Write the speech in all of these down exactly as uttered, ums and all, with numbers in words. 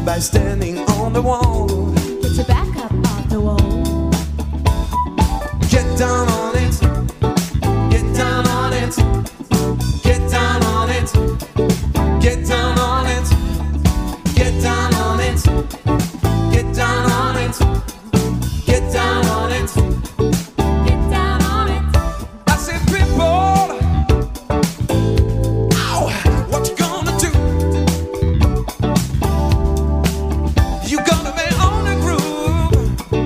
by standing on the wall. Get your back up off the wall. Get down on it. Get down on it. Get down on it. Get down on it. Get down on it. Get down on it. Get down on it. Get down on it. I said, people, ow, what you gonna do? You gonna be on the groove.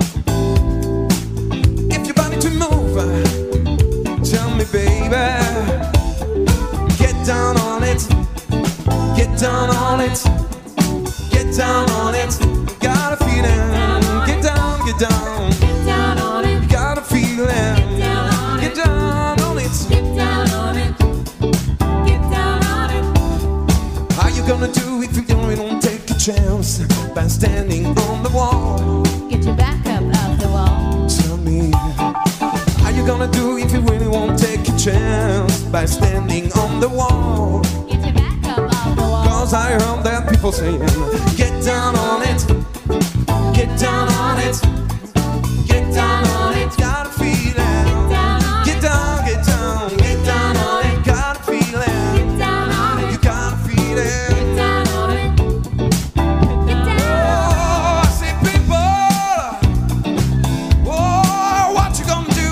If your body to move, tell me, baby. Get down on it. Get down on it. Get down on it. Got a feeling. Get down, get down. Get down on it. Got a feeling. Get down on it. Get down on it. Get down on it. How you gonna do if you really don't take a chance by standing on the wall? Get your back up off the wall. Tell me, how you gonna do if you really won't take a chance by standing on the wall? Get your back up off the wall. Cause I heard that people saying, get down on it, get down on it, get down on it, got a feeling, get down, get down, get down on it, got a feeling, Get down on it. you got a feeling. Get down on it. Get down. Oh, I say, people, oh, what you gonna do?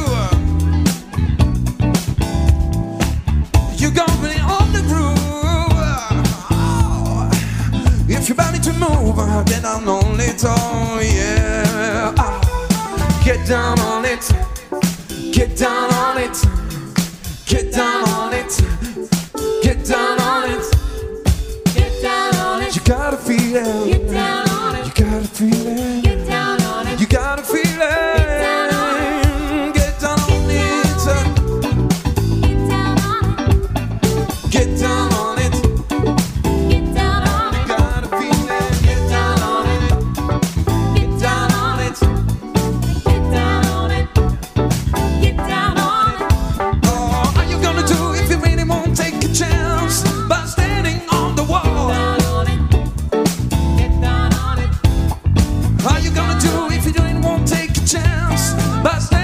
You gonna be on the groove. Oh, if you're ready to move, get down on it, oh yeah. Ah, get down on it, get down on it, get down on it, get down on it. Get down on it. You got a feeling. Get down on You it. got a feeling. Get down on it. You got a feeling. down on Get down on it. Get down on it. Get down on it. Get down on You it. got a feeling. Get down on it. Get down on it. Get down on it. Get down on it. Oh, are you gonna do if you really won't take a chance by standing on the wall? Down on it. Get down on it. Are you gonna do if you really won't take a chance by standing